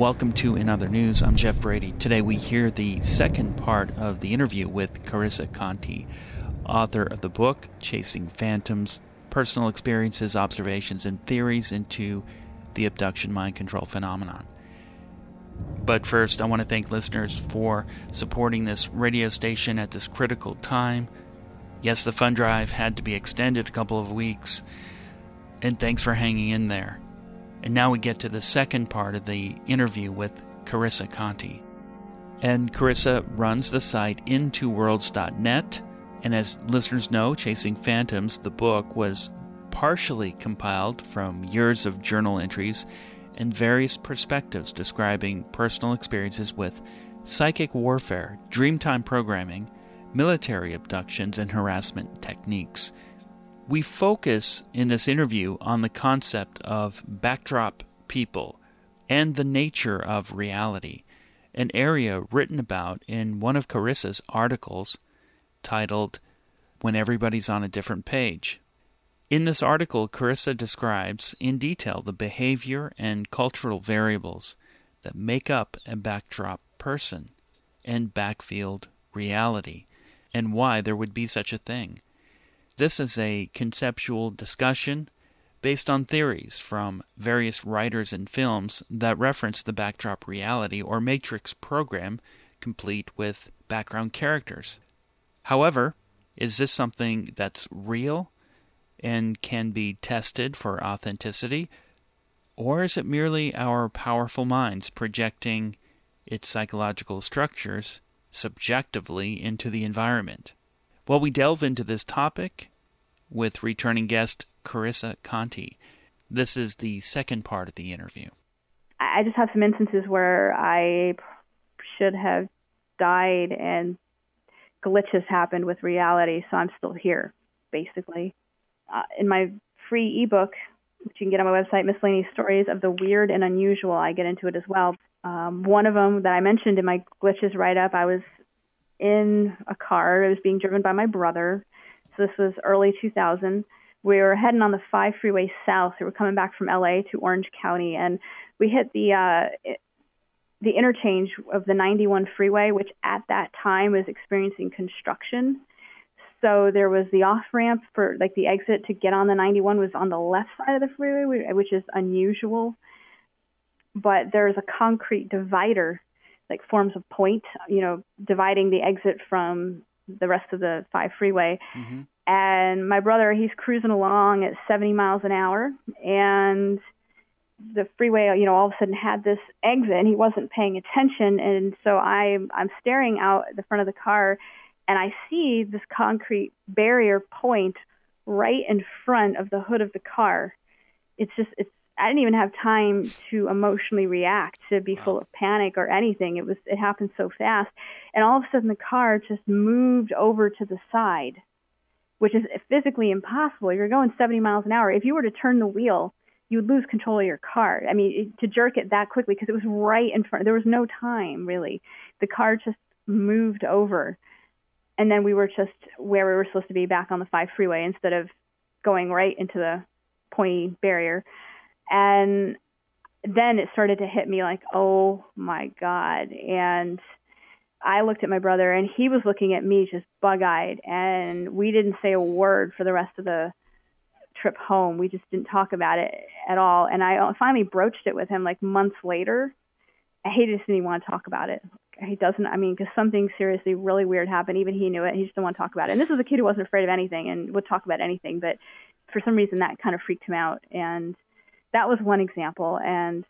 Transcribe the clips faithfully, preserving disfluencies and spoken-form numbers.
Welcome to In Other News. I'm Jeff Brady. Today we hear the second part of the interview with Carissa Conti, author of the book Chasing Phantoms, Personal Experiences, Observations, and Theories into the Abduction Mind Control Phenomenon. But first, I want to thank listeners for supporting this radio station at this critical time. Yes, the fund drive had to be extended a couple of weeks, and thanks for hanging in there. And now we get to the second part of the interview with Carissa Conti. And Carissa runs the site into worlds dot net, and as listeners know, Chasing Phantoms, the book, was partially compiled from years of journal entries and various perspectives describing personal experiences with psychic warfare, dreamtime programming, military abductions, and harassment techniques. We focus in this interview on the concept of backdrop people and the nature of reality, an area written about in one of Carissa's articles titled When Everybody's on a Different Page. In this article, Carissa describes in detail the behavior and cultural variables that make up a backdrop person and backfield reality, and why there would be such a thing. This is a conceptual discussion based on theories from various writers and films that reference the backdrop reality or matrix program complete with background characters. However, is this something that's real and can be tested for authenticity, or is it merely our powerful minds projecting its psychological structures subjectively into the environment? Well, we delve into this topic with returning guest Carissa Conti. This is the second part of the interview. I just have some instances where I should have died and glitches happened with reality, so I'm still here, basically. Uh, in my free ebook, which you can get on my website, Miscellaneous Stories of the Weird and Unusual, I get into it as well. Um, one of them that I mentioned in my glitches write-up, I was in a car. It was being driven by my brother. So this was early two thousand. We were heading on the five freeway south. We were coming back from L A to Orange County, and we hit the uh, the interchange of the ninety-one freeway, which at that time was experiencing construction. So there was the off-ramp for, like, the exit to get on the ninety-one was on the left side of the freeway, which is unusual. But there's a concrete divider, like forms of point, you know, dividing the exit from the rest of the five freeway. Mm-hmm. And my brother, he's cruising along at seventy miles an hour, and the freeway, you know, all of a sudden had this exit, and he wasn't paying attention. And so I, I'm staring out at the front of the car, and I see this concrete barrier point right in front of the hood of the car. It's just, it's, I didn't even have time to emotionally react, to be full of panic or anything. It was, it happened so fast. And all of a sudden the car just moved over to the side, which is physically impossible. You're going seventy miles an hour. If you were to turn the wheel, you would lose control of your car. I mean, it, to jerk it that quickly, because it was right in front. There was no time, really. The car just moved over. And then we were just where we were supposed to be, back on the five freeway, instead of going right into the pointy barrier. And then it started to hit me like, oh, my God. And I looked at my brother, and he was looking at me just bug-eyed. And we didn't say a word for the rest of the trip home. We just didn't talk about it at all. And I finally broached it with him like months later. He just didn't even want to talk about it. He doesn't, I mean, because something seriously really weird happened. Even he knew it. He just didn't want to talk about it. And this was a kid who wasn't afraid of anything and would talk about anything. But for some reason, that kind of freaked him out. And that was one example. And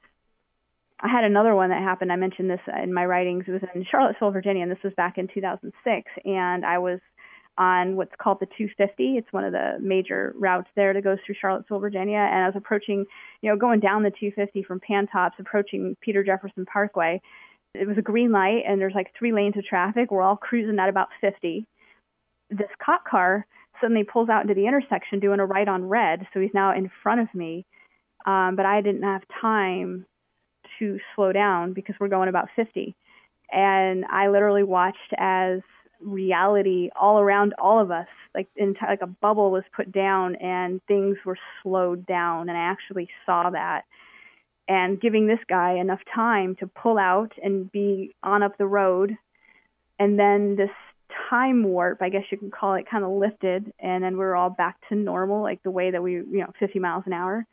I had another one that happened. I mentioned this in my writings. It was in Charlottesville, Virginia, and this was back in two thousand six. And I was on what's called the two fifty. It's one of the major routes there that goes through Charlottesville, Virginia. And I was approaching, you know, going down the two fifty from Pantops, approaching Peter Jefferson Parkway. It was a green light, and there's like three lanes of traffic. We're all cruising at about fifty. This cop car suddenly pulls out into the intersection doing a right on red, so he's now in front of me. Um, but I didn't have time to slow down because we're going about fifty. And I literally watched as reality all around all of us, like in, like a bubble was put down and things were slowed down. And I actually saw that. and giving this guy enough time to pull out and be on up the road. And then this time warp, I guess you can call it, kind of lifted, and then we were all back to normal, like the way that we, you know, fifty miles an hour.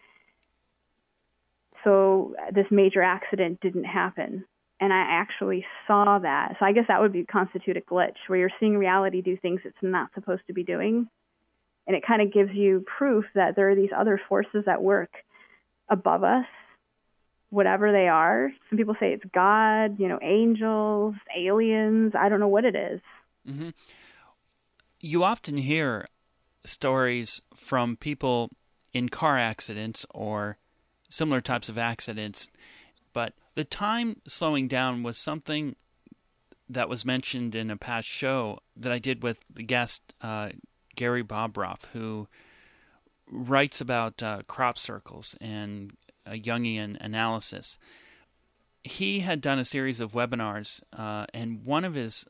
So this major accident didn't happen. And I actually saw that. So I guess that would be constitute a glitch, where you're seeing reality do things it's not supposed to be doing. And it kind of gives you proof that there are these other forces at work above us, whatever they are. Some people say it's God, you know, angels, aliens. I don't know what it is. Mm-hmm. You often hear stories from people in car accidents or similar types of accidents, but the time slowing down was something that was mentioned in a past show that I did with the guest uh, Gary Bobroff, who writes about uh, crop circles and a Jungian analysis. He had done a series of webinars, uh, and one of his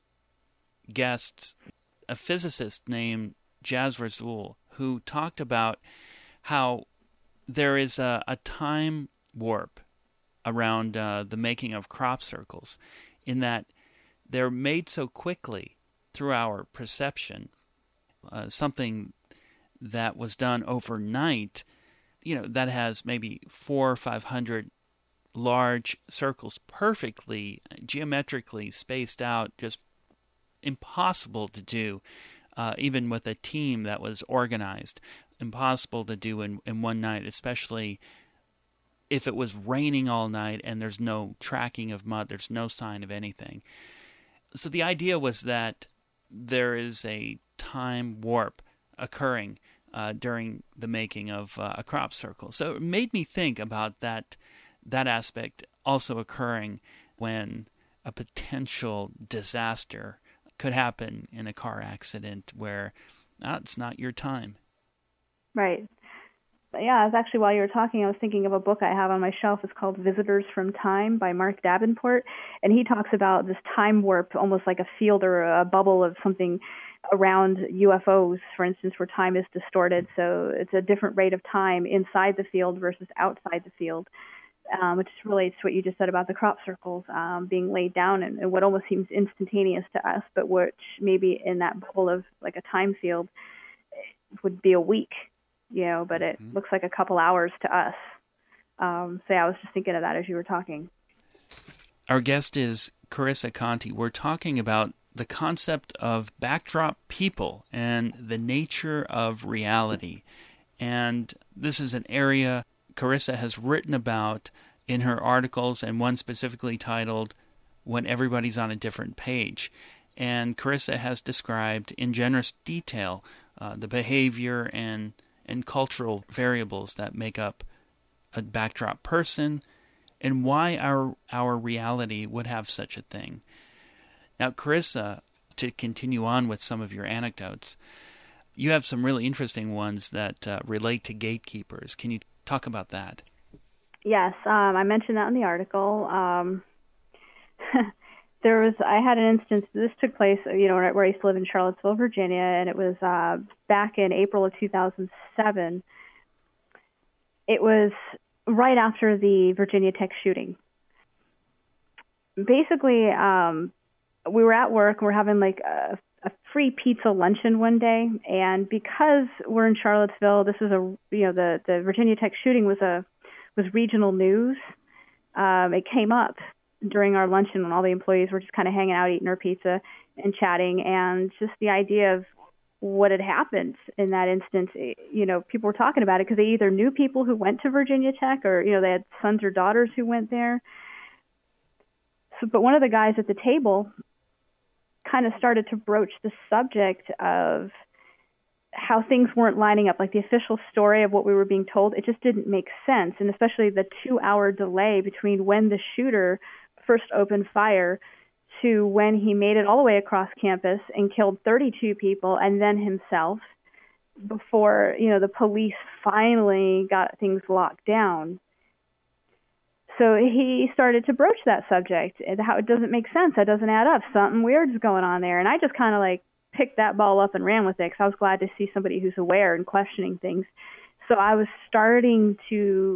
guests, a physicist named Jaz Rasool, who talked about how there is a, a time warp around uh, the making of crop circles, in that they're made so quickly through our perception. Uh, something that was done overnight, you know, that has maybe four or five hundred large circles perfectly, geometrically spaced out, just impossible to do, uh, even with a team that was organized. Impossible to do in, in one night, especially if it was raining all night and there's no tracking of mud, there's no sign of anything. So the idea was that there is a time warp occurring uh, during the making of uh, a crop circle. So it made me think about that that aspect also occurring when a potential disaster could happen in a car accident where ah, it's not your time. Right. Yeah, it's actually, while you were talking, I was thinking of a book I have on my shelf. It's called Visitors from Time by Mark Davenport, and he talks about this time warp, almost like a field or a bubble of something around U F Os, for instance, where time is distorted. So it's a different rate of time inside the field versus outside the field, um, which relates to what you just said about the crop circles um, being laid down and, and what almost seems instantaneous to us, but which maybe in that bubble of like a time field would be a week. You know, but it mm-hmm. looks like a couple hours to us. Um, so yeah, I was just thinking of that as you were talking. Our guest is Carissa Conti. We're talking about the concept of backdrop people and the nature of reality. And this is an area Carissa has written about in her articles, and one specifically titled When Everybody's on a Different Page. And Carissa has described in generous detail uh, the behavior and and cultural variables that make up a backdrop person, and why our our reality would have such a thing. Now, Carissa, to continue on with some of your anecdotes, you have some really interesting ones that uh, relate to gatekeepers. Can you talk about that? Yes, um, I mentioned that in the article. Um, there was, I had an instance, this took place, you know, where I used to live in Charlottesville, Virginia, and it was uh, back in April of two thousand seven. It was right after the Virginia Tech shooting. Basically, um, we were at work, and we're having like a, a free pizza luncheon one day, and because we're in Charlottesville, this is a, you know, the, the Virginia Tech shooting was a, was regional news. Um, it came up during our luncheon when all the employees were just kind of hanging out, eating our pizza and chatting, and just the idea of what had happened in that instance. You know, people were talking about it because they either knew people who went to Virginia Tech, or, you know, they had sons or daughters who went there. So, but one of the guys at the table kind of started to broach the subject of how things weren't lining up, like the official story of what we were being told. It just didn't make sense, and especially the two-hour delay between when the shooter first opened fire to when he made it all the way across campus and killed thirty-two people and then himself, before, you know, the police finally got things locked down. So he started to broach that subject, and how it doesn't make sense. That doesn't add up. Something weird's going on there. And I just kind of like picked that ball up and ran with it, because I was glad to see somebody who's aware and questioning things. So I was starting to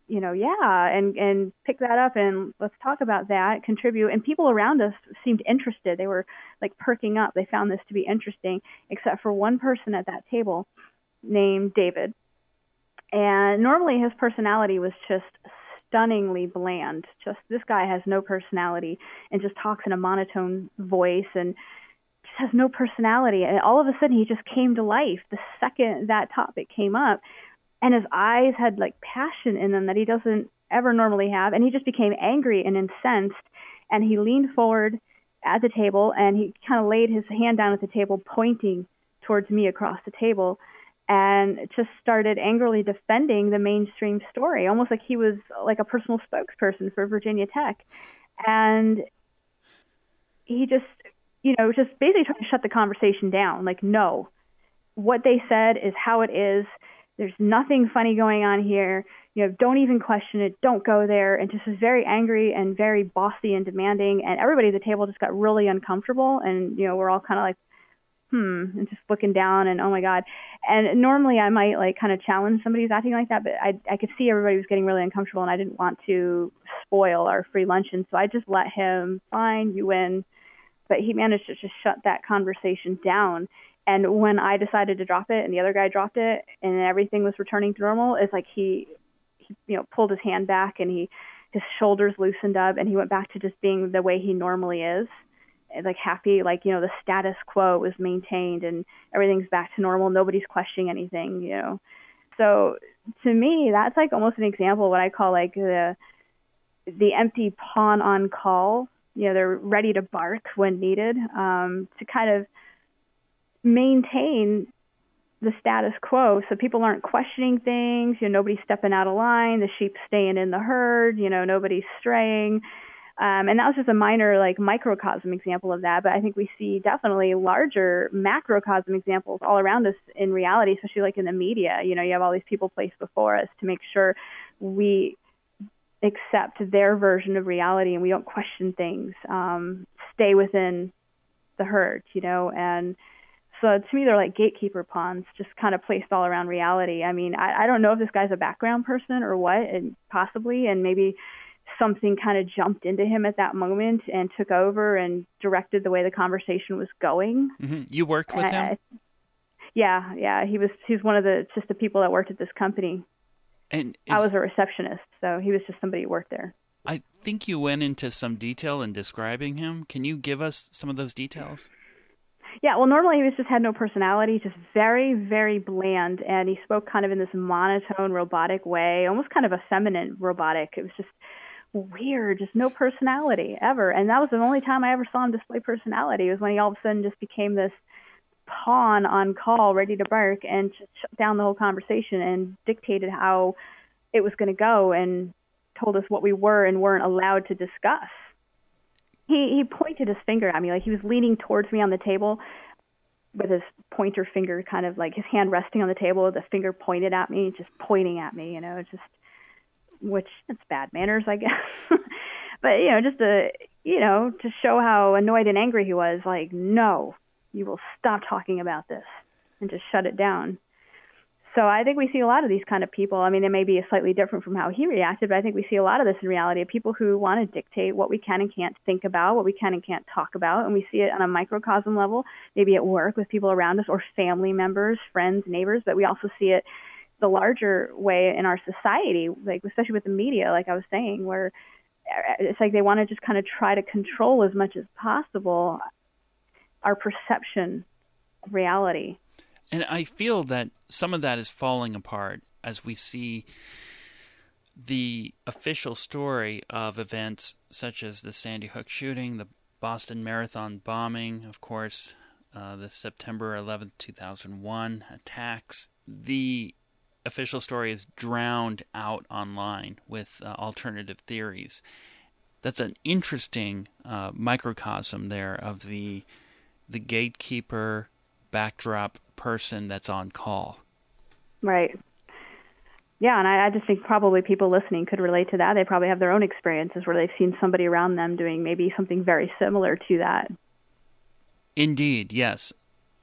you know, yeah, and, and pick that up and let's talk about that, contribute. And people around us seemed interested. They were like perking up. They found this to be interesting, except for one person at that table named David. And normally his personality was just stunningly bland. Just this guy has no personality and just talks in a monotone voice and just has no personality. And all of a sudden he just came to life the second that topic came up. And his eyes had like passion in them that he doesn't ever normally have. And he just became angry and incensed. And he leaned forward at the table and he kind of laid his hand down at the table, pointing towards me across the table, and just started angrily defending the mainstream story, almost like he was like a personal spokesperson for Virginia Tech. And he just, you know, just basically trying to shut the conversation down. Like, no, what they said is how it is. There's nothing funny going on here. You know, don't even question it. Don't go there. And just was very angry and very bossy and demanding. And everybody at the table just got really uncomfortable. And, you know, we're all kind of like, hmm, and just looking down and, oh my God. And normally I might like kind of challenge somebody who's acting like that, but I I could see everybody was getting really uncomfortable and I didn't want to spoil our free luncheon. So I just let him, fine, you win. But he managed to just shut that conversation down. And when I decided to drop it and the other guy dropped it and everything was returning to normal, it's like he, he, you know, pulled his hand back and he, his shoulders loosened up and he went back to just being the way he normally is. Like happy, like, you know, the status quo was maintained and everything's back to normal. Nobody's questioning anything, you know. So to me, that's like almost an example of what I call like the, the empty pawn on call. You know, they're ready to bark when needed, um, to kind of maintain the status quo so people aren't questioning things, you know, nobody's stepping out of line, the sheep staying in the herd, you know, nobody's straying. Um, and that was just a minor, like, microcosm example of that. But I think we see definitely larger macrocosm examples all around us in reality, especially like in the media. You know, you have all these people placed before us to make sure we accept their version of reality and we don't question things, um, stay within the herd, you know, and so to me, they're like gatekeeper pawns, just kind of placed all around reality. I mean, I, I don't know if this guy's a background person or what, and possibly, and maybe something kind of jumped into him at that moment and took over and directed the way the conversation was going. Mm-hmm. You worked with uh, him? Yeah, yeah. He was he's one of the just the people that worked at this company. And is, I was a receptionist, so he was just somebody who worked there. I think you went into some detail in describing him. Can you give us some of those details? Yeah, well, normally he was just had no personality, just very, very bland, and he spoke kind of in this monotone, robotic way, almost kind of a feminine robotic. It was just weird, just no personality ever. And that was the only time I ever saw him display personality, was when he all of a sudden just became this pawn on call, ready to bark, and just shut down the whole conversation and dictated how it was going to go and told us what we were and weren't allowed to discuss. He he pointed his finger at me, like he was leaning towards me on the table with his pointer finger, kind of like his hand resting on the table, with the finger pointed at me, just pointing at me, you know, just, which it's bad manners, I guess. But, you know, just to, you know, to show how annoyed and angry he was, like, no, you will stop talking about this, and just shut it down. So I think we see a lot of these kind of people. I mean, it may be slightly different from how he reacted, but I think we see a lot of this in reality, of people who want to dictate what we can and can't think about, what we can and can't talk about. And we see it on a microcosm level, maybe at work with people around us or family members, friends, neighbors, but we also see it the larger way in our society, like especially with the media, like I was saying, where it's like they want to just kind of try to control as much as possible our perception of reality. And I feel that some of that is falling apart as we see the official story of events such as the Sandy Hook shooting, the Boston Marathon bombing, of course, uh, the September eleventh, two thousand one attacks. The official story is drowned out online with uh, alternative theories. That's an interesting uh, microcosm there of the the gatekeeper backdrop person that's on call. Right. Yeah, and I, I just think probably people listening could relate to that. They probably have their own experiences where they've seen somebody around them doing maybe something very similar to that. Indeed, yes.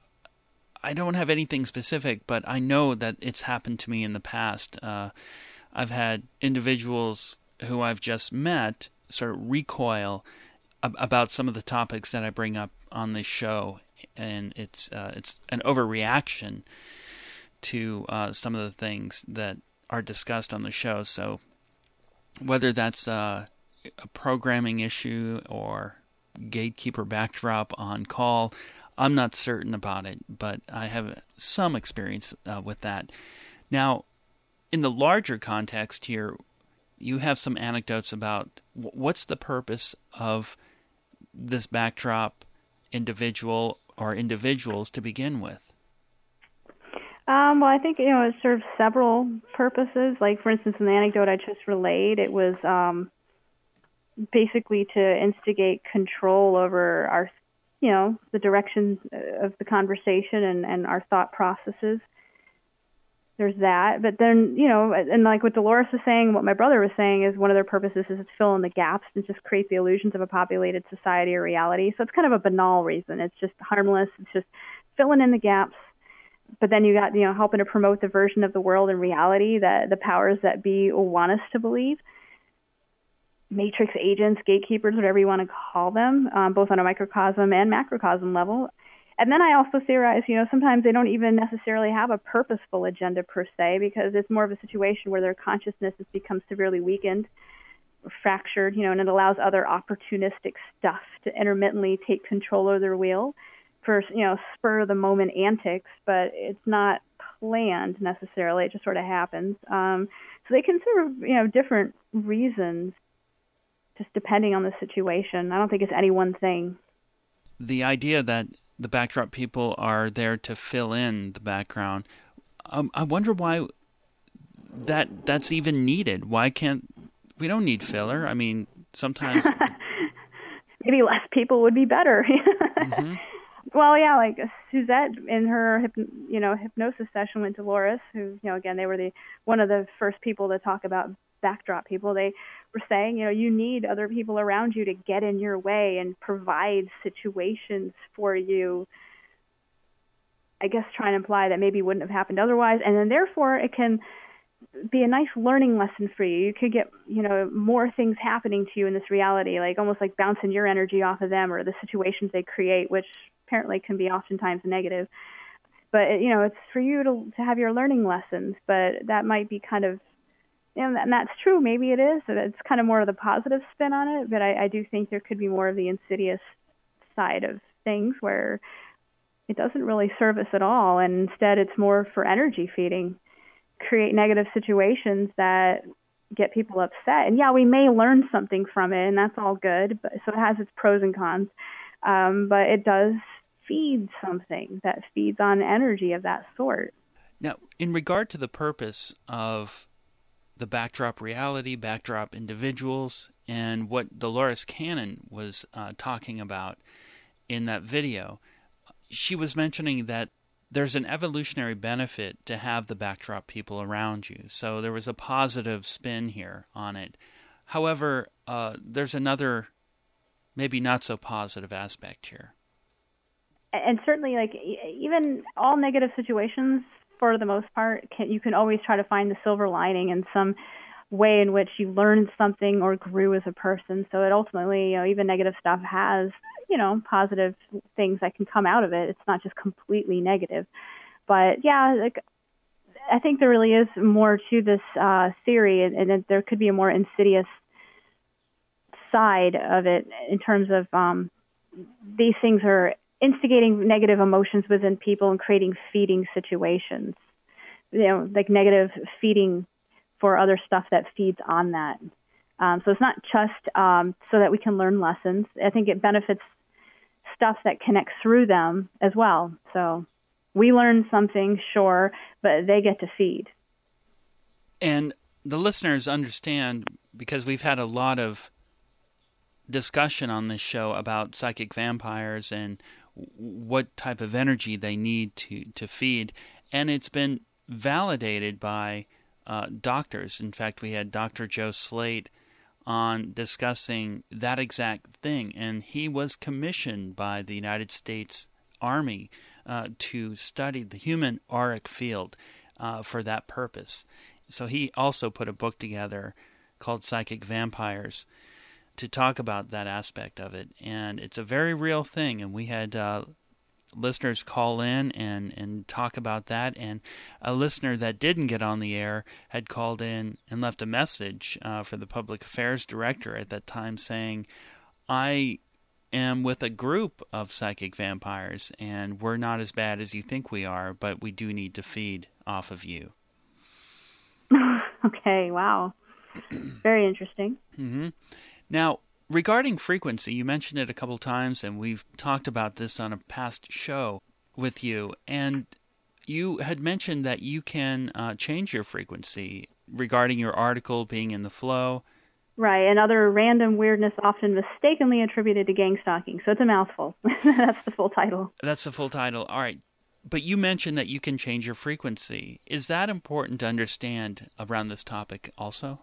I don't have anything specific, but I know that it's happened to me in the past. Uh, I've had individuals who I've just met sort of recoil ab- about some of the topics that I bring up on this show, and it's uh, it's an overreaction to uh, some of the things that are discussed on the show. So whether that's uh, a programming issue or gatekeeper backdrop on call, I'm not certain about it, but I have some experience uh, with that. Now, in the larger context here, you have some anecdotes about what's the purpose of this backdrop individual or individuals to begin with? Um, well, I think, you know, it serves several purposes. Like, for instance, in the anecdote I just relayed, it was um, basically to instigate control over our, you know, the direction of the conversation and, and our thought processes. There's that. But then, you know, and like what Dolores was saying, what my brother was saying is one of their purposes is to fill in the gaps and just create the illusions of a populated society or reality. So it's kind of a banal reason. It's just harmless. It's just filling in the gaps. But then you got, you know, helping to promote the version of the world and reality that the powers that be want us to believe. Matrix agents, gatekeepers, whatever you want to call them, um, both on a microcosm and macrocosm level. And then I also theorize, you know, sometimes they don't even necessarily have a purposeful agenda per se, because it's more of a situation where their consciousness has become severely weakened, or fractured, you know, and it allows other opportunistic stuff to intermittently take control of their wheel for, you know, spur of the moment antics, but it's not planned necessarily. It just sort of happens. Um, so they can serve, you know, different reasons, just depending on the situation. I don't think it's any one thing. The idea that the backdrop people are there to fill in the background, um, I wonder why that that's even needed. Why can't we don't need filler? I mean, sometimes maybe less people would be better. mm-hmm. Well, yeah, like Suzette in her hyp- you know hypnosis session with Dolores, who, you know, again, they were the one of the first people to talk about backdrop people. They were saying, you know, you need other people around you to get in your way and provide situations for you. I guess trying to imply that maybe wouldn't have happened otherwise, and then therefore it can be a nice learning lesson for you. You could get, you know, more things happening to you in this reality, like almost like bouncing your energy off of them or the situations they create, which apparently can be oftentimes negative. But, you know, it's for you to to have your learning lessons, but that might be kind of, you know, and that's true. Maybe it is. It's kind of more of the positive spin on it, but I, I do think there could be more of the insidious side of things where it doesn't really serve us at all, and instead it's more for energy feeding, create negative situations that get people upset. And yeah, we may learn something from it, and that's all good, but so it has its pros and cons, um, but it does feed something that feeds on energy of that sort. Now, in regard to the purpose of the backdrop reality, backdrop individuals, and what Dolores Cannon was uh, talking about in that video, she was mentioning that there's an evolutionary benefit to have the backdrop people around you. So there was a positive spin here on it. However, uh, there's another maybe not so positive aspect here. And certainly, like, even all negative situations, for the most part, can, you can always try to find the silver lining in some way in which you learned something or grew as a person. So it ultimately, you know, even negative stuff has, you know, positive things that can come out of it. It's not just completely negative. But yeah, like, I think there really is more to this uh, theory, and, and that there could be a more insidious side of it in terms of um, these things are instigating negative emotions within people and creating feeding situations, you know, like negative feeding for other stuff that feeds on that. Um, so it's not just um, so that we can learn lessons. I think it benefits stuff that connects through them as well. So we learn something, sure, but they get to feed. And the listeners understand, because we've had a lot of discussion on this show about psychic vampires and what type of energy they need to, to feed. And it's been validated by uh, doctors. In fact, we had Doctor Joe Slate on discussing that exact thing. And he was commissioned by the United States Army uh, to study the human auric field uh, for that purpose. So he also put a book together called Psychic Vampires to talk about that aspect of it. And it's a very real thing. And we had uh, listeners call in and, and talk about that. And a listener that didn't get on the air had called in and left a message uh, for the public affairs director at that time saying, I am with a group of psychic vampires, and we're not as bad as you think we are, but we do need to feed off of you. Okay, wow. Very interesting. Mm-hmm. Now, regarding frequency, you mentioned it a couple times, and we've talked about this on a past show with you, and you had mentioned that you can uh, change your frequency regarding your article being in the flow. Right, and other random weirdness often mistakenly attributed to gang stalking. So it's a mouthful. That's the full title. That's the full title. All right. But you mentioned that you can change your frequency. Is that important to understand around this topic also?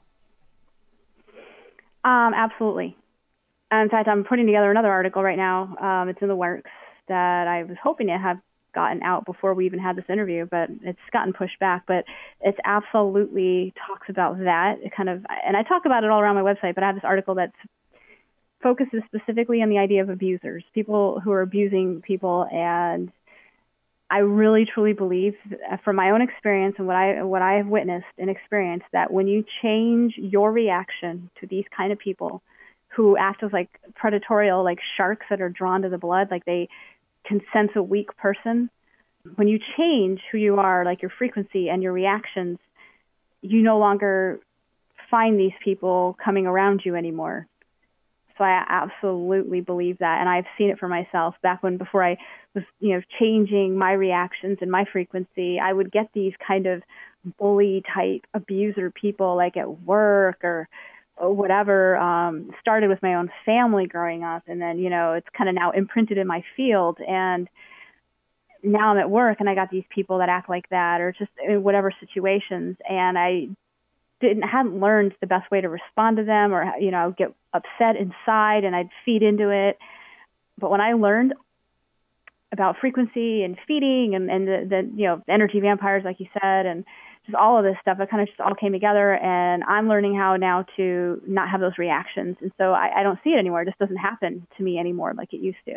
Um, absolutely. In fact, I'm putting together another article right now. Um, it's in the works that I was hoping to have gotten out before we even had this interview, but it's gotten pushed back. But it absolutely talks about that. It kind of, and I talk about it all around my website, but I have this article that focuses specifically on the idea of abusers, people who are abusing people. And I really, truly believe, from my own experience and what I what I have witnessed and experienced, that when you change your reaction to these kind of people who act as like predatorial, like sharks that are drawn to the blood, like they can sense a weak person, when you change who you are, like your frequency and your reactions, you no longer find these people coming around you anymore. So I absolutely believe that, and I've seen it for myself. Back when, before I was, you know, changing my reactions and my frequency, I would get these kind of bully type abuser people, like at work or, or whatever. Um, started with my own family growing up, and then, you know, it's kind of now imprinted in my field. And now I'm at work, and I got these people that act like that, or just in whatever situations, and I didn't hadn't learned the best way to respond to them, or, you know, get upset inside and I'd feed into it. But when I learned about frequency and feeding and, and the, the, you know, energy vampires, like you said, and just all of this stuff, it kind of just all came together, and I'm learning how now to not have those reactions. And so I, I don't see it anymore. It just doesn't happen to me anymore like it used to.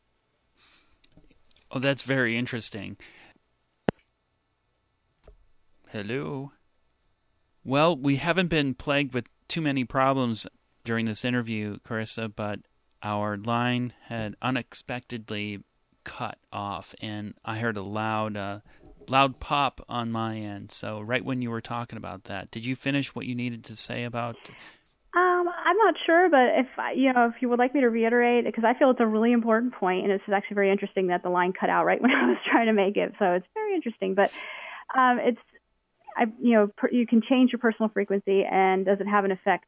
Oh, that's very interesting. Hello? Well, we haven't been plagued with too many problems during this interview, Carissa, but our line had unexpectedly cut off, and I heard a loud, uh, loud pop on my end. So right when you were talking about that, did you finish what you needed to say about? Um, I'm not sure, but if you know, if you would like me to reiterate, because I feel it's a really important point, and it's actually very interesting that the line cut out right when I was trying to make it. So it's very interesting, but um, it's. I, you know, per, you can change your personal frequency, and does it have an effect?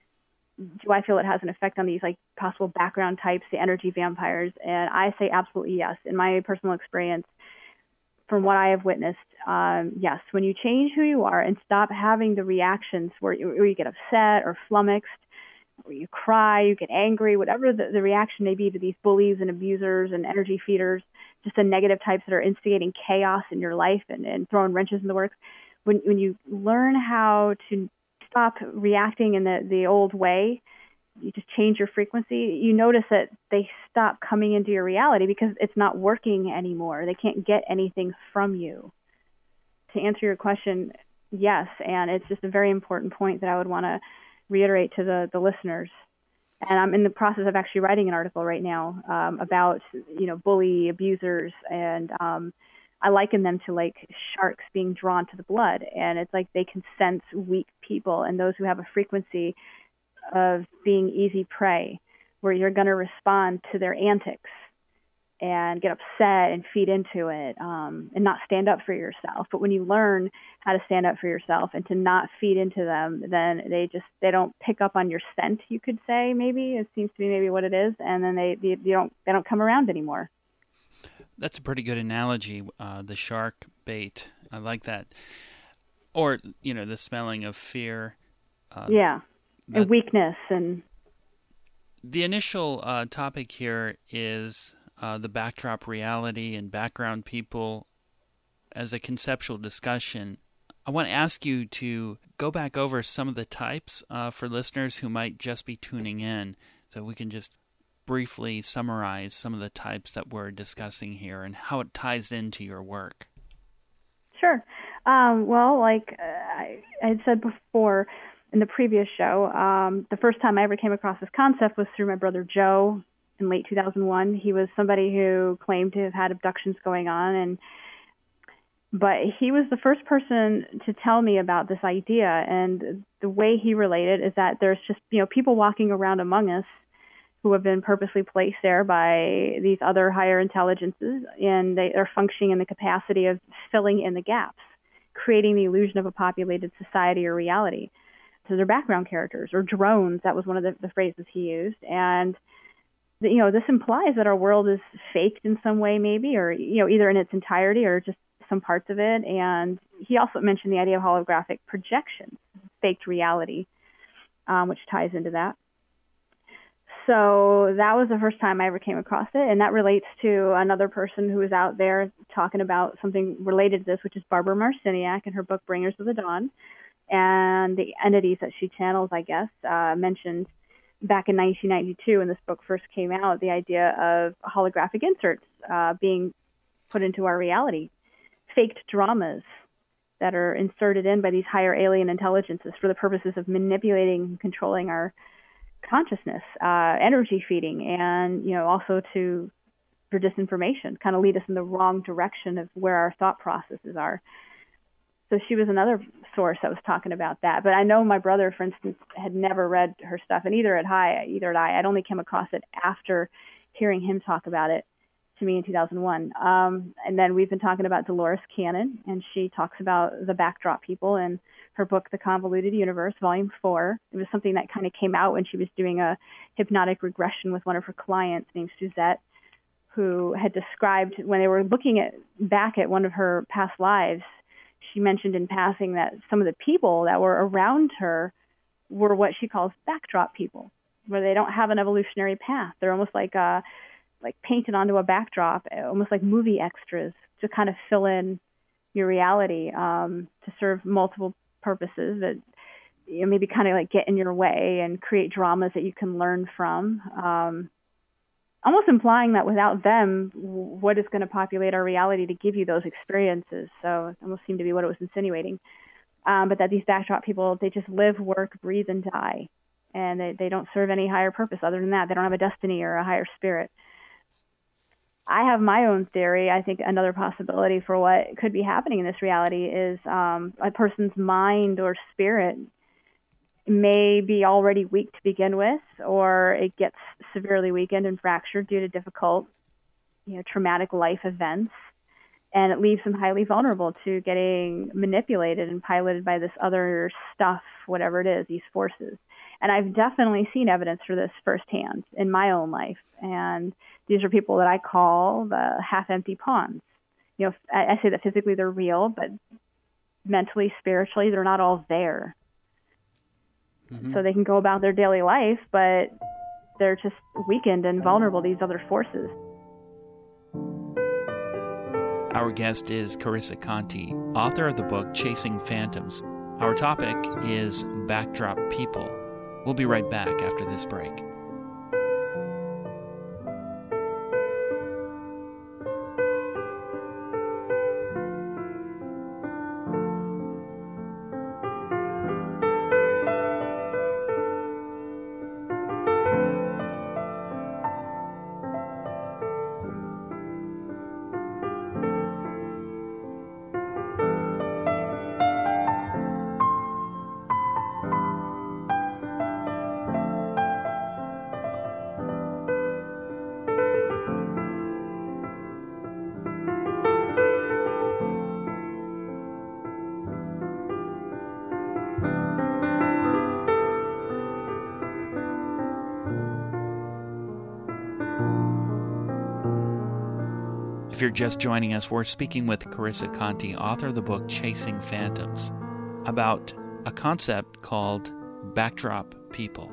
Do I feel it has an effect on these like possible background types, the energy vampires? And I say absolutely yes. In my personal experience, from what I have witnessed, um, yes. When you change who you are and stop having the reactions where you, where you get upset or flummoxed, or you cry, you get angry, whatever the, the reaction may be to these bullies and abusers and energy feeders, just the negative types that are instigating chaos in your life and, and throwing wrenches in the works. When when you learn how to stop reacting in the, the old way, you just change your frequency, you notice that they stop coming into your reality because it's not working anymore. They can't get anything from you. To answer your question, yes, and it's just a very important point that I would want to reiterate to the, the listeners. And I'm in the process of actually writing an article right now um, about, you know, bully abusers, and um I liken them to like sharks being drawn to the blood, and it's like they can sense weak people and those who have a frequency of being easy prey, where you're going to respond to their antics and get upset and feed into it, um, and not stand up for yourself. But when you learn how to stand up for yourself and to not feed into them, then they just they don't pick up on your scent. You could say maybe it seems to be maybe what it is, and then they they, they don't they don't come around anymore. That's a pretty good analogy, uh, the shark bait. I like that. Or, you know, the smelling of fear. Uh, yeah, and weakness. And the initial uh, topic here is uh, the backdrop reality and background people as a conceptual discussion. I want to ask you to go back over some of the types uh, for listeners who might just be tuning in, so we can just briefly summarize some of the types that we're discussing here and how it ties into your work. Sure. Um, well, like uh, I, I had said before in the previous show, um, the first time I ever came across this concept was through my brother Joe in late two thousand one. He was somebody who claimed to have had abductions going on, and but he was the first person to tell me about this idea. And the way he related is that there's just, you know, people walking around among us who have been purposely placed there by these other higher intelligences, and they are functioning in the capacity of filling in the gaps, creating the illusion of a populated society or reality. So they're background characters or drones. That was one of the, the phrases he used. And, the, you know, this implies that our world is faked in some way maybe, or, you know, either in its entirety or just some parts of it. And he also mentioned the idea of holographic projections, faked reality, um, which ties into that. So that was the first time I ever came across it, and that relates to another person who is out there talking about something related to this, which is Barbara Marciniak in her book Bringers of the Dawn, and the entities that she channels, I guess, uh, mentioned back in nineteen ninety-two when this book first came out, the idea of holographic inserts uh, being put into our reality, faked dramas that are inserted in by these higher alien intelligences for the purposes of manipulating and controlling our consciousness, uh, energy feeding, and, you know, also to, for disinformation, kind of lead us in the wrong direction of where our thought processes are. So she was another source that was talking about that. But I know my brother, for instance, had never read her stuff, and either had I, either had I. I'd only come across it after hearing him talk about it to me in two thousand one. Um, and then we've been talking about Dolores Cannon, and she talks about the backdrop people and her book, The Convoluted Universe, Volume four. It was something that kind of came out when she was doing a hypnotic regression with one of her clients named Suzette, who had described when they were looking at back at one of her past lives, she mentioned in passing that some of the people that were around her were what she calls backdrop people, where they don't have an evolutionary path. They're almost like uh, like painted onto a backdrop, almost like movie extras to kind of fill in your reality, um, to serve multiple purposes that, you know, maybe kind of like get in your way and create dramas that you can learn from, um, almost implying that without them, what is going to populate our reality to give you those experiences? So it almost seemed to be what it was insinuating. Um, but that these backdrop people, they just live, work, breathe, and die. And they, they don't serve any higher purpose other than that. They don't have a destiny or a higher spirit. I have my own theory. I think another possibility for what could be happening in this reality is um, a person's mind or spirit may be already weak to begin with, or it gets severely weakened and fractured due to difficult, you know, traumatic life events, and it leaves them highly vulnerable to getting manipulated and piloted by this other stuff, whatever it is, these forces. And I've definitely seen evidence for this firsthand in my own life. And these are people that I call the half-empty pawns. You know, I, I say that physically they're real, but mentally, spiritually, they're not all there. Mm-hmm. So they can go about their daily life, but they're just weakened and vulnerable to these other forces. Our guest is Carissa Conti, author of the book Chasing Phantoms. Our topic is backdrop people. We'll be right back after this break. If you're just joining us, we're speaking with Carissa Conti, author of the book Chasing Phantoms, about a concept called backdrop people.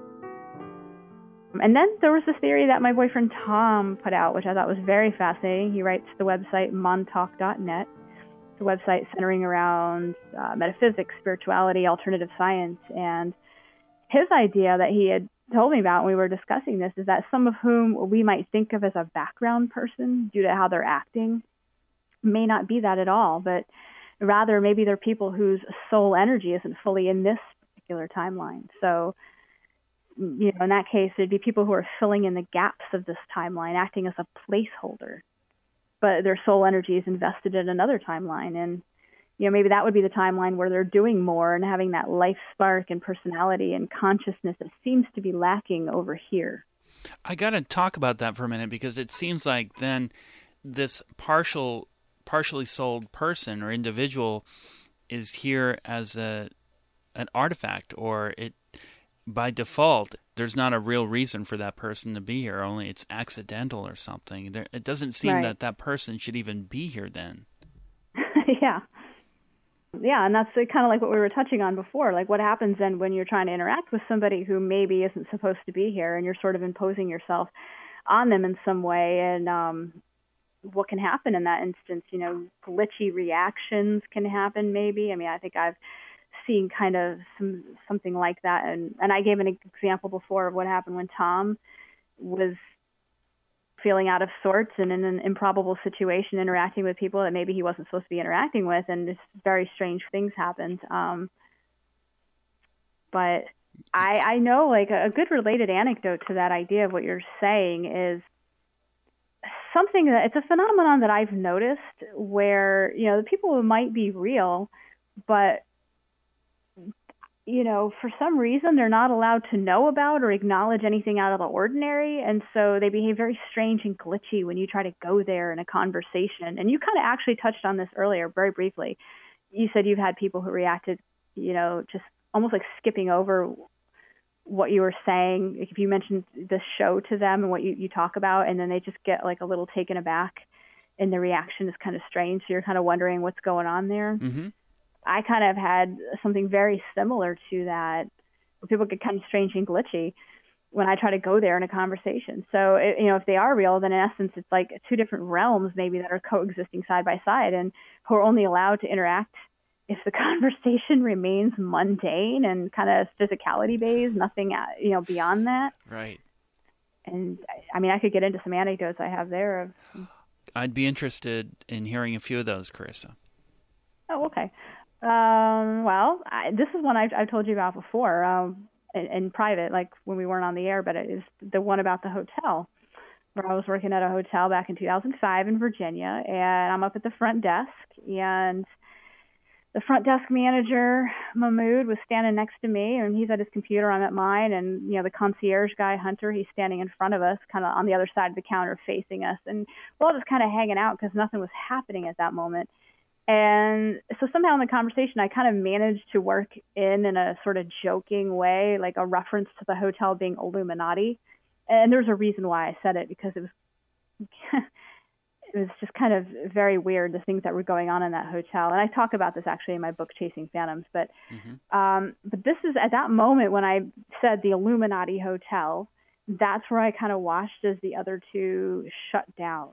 And then there was this theory that my boyfriend Tom put out, which I thought was very fascinating. He writes the website montauk dot net. the website centering around uh, metaphysics, spirituality, alternative science. And his idea that he had told me about when we were discussing this is that some of whom we might think of as a background person due to how they're acting may not be that at all, but rather maybe they're people whose soul energy isn't fully in this particular timeline. So, you know, in that case, it'd be people who are filling in the gaps of this timeline, acting as a placeholder, but their soul energy is invested in another timeline. And, you know, maybe that would be the timeline where they're doing more and having that life spark and personality and consciousness that seems to be lacking over here. I got to talk about that for a minute, because it seems like then this partial, partially souled person or individual is here as a an artifact, or it by default, there's not a real reason for that person to be here, only it's accidental or something. There, it doesn't seem Right. that that person should even be here then. Yeah. Yeah, and that's kind of like what we were touching on before. Like, what happens then when you're trying to interact with somebody who maybe isn't supposed to be here, and you're sort of imposing yourself on them in some way, and um, what can happen in that instance? You know, glitchy reactions can happen maybe. I mean, I think I've seen kind of some something like that, and, and I gave an example before of what happened when Tom was feeling out of sorts and in an improbable situation, interacting with people that maybe he wasn't supposed to be interacting with, and just very strange things happened. Um, but I, I know, like, a good related anecdote to that idea of what you're saying is something that it's a phenomenon that I've noticed where, you know, the people who might be real, but you know, for some reason, they're not allowed to know about or acknowledge anything out of the ordinary. And so they behave very strange and glitchy when you try to go there in a conversation. And you kind of actually touched on this earlier, very briefly. You said you've had people who reacted, you know, just almost like skipping over what you were saying. If you mentioned the show to them and what you, you talk about, and then they just get like a little taken aback and the reaction is kind of strange. So you're kind of wondering what's going on there. Mm-hmm. I kind of had something very similar to that, where people get kind of strange and glitchy when I try to go there in a conversation. So, it, you know, if they are real, then in essence, it's like two different realms maybe that are coexisting side by side and who are only allowed to interact if the conversation remains mundane and kind of physicality based, nothing, you know, beyond that. Right. And I mean, I could get into some anecdotes I have there. Of, I'd be interested in hearing a few of those, Carissa. Oh, okay. Um, well, I, this is one I've, I've told you about before, um, in, in private, like when we weren't on the air, but it is the one about the hotel, where I was working at a hotel back in two thousand five in Virginia, and I'm up at the front desk, and the front desk manager, Mahmood, was standing next to me, and he's at his computer, I'm at mine, and, you know, the concierge guy, Hunter, he's standing in front of us, kind of on the other side of the counter facing us, and we're all just kind of hanging out because nothing was happening at that moment. And so somehow in the conversation, I kind of managed to work in in a sort of joking way, like a reference to the hotel being Illuminati. And there's a reason why I said it, because it was it was just kind of very weird, the things that were going on in that hotel. And I talk about this actually in my book, Chasing Phantoms. But mm-hmm. um, but this is at that moment when I said the Illuminati Hotel, that's where I kind of watched as the other two shut down.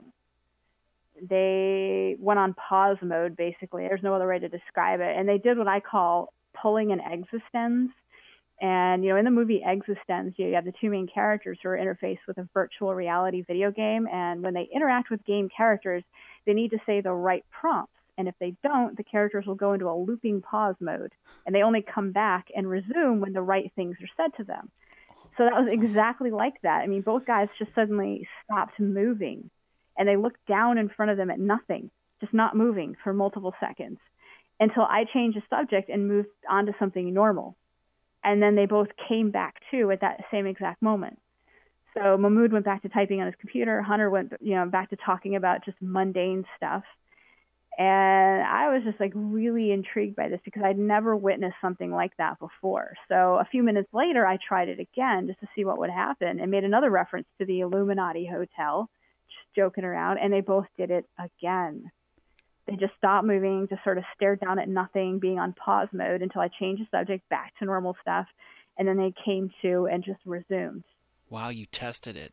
They went on pause mode, basically. There's no other way to describe it. And they did what I call pulling an existence. And, you know, in the movie Existence, you have the two main characters who are interfaced with a virtual reality video game. And when they interact with game characters, they need to say the right prompts. And if they don't, the characters will go into a looping pause mode. And they only come back and resume when the right things are said to them. So that was exactly like that. I mean, both guys just suddenly stopped moving. And they looked down in front of them at nothing, just not moving for multiple seconds, until I changed the subject and moved on to something normal. And then they both came back to at that same exact moment. So Mahmood went back to typing on his computer. Hunter went, you know, back to talking about just mundane stuff. And I was just like really intrigued by this because I'd never witnessed something like that before. So a few minutes later, I tried it again just to see what would happen and made another reference to the Illuminati Hotel, just joking around, and they both did it again. They just stopped moving, just sort of stared down at nothing, being on pause mode until I changed the subject back to normal stuff. And then they came to and just resumed. Wow, you tested it.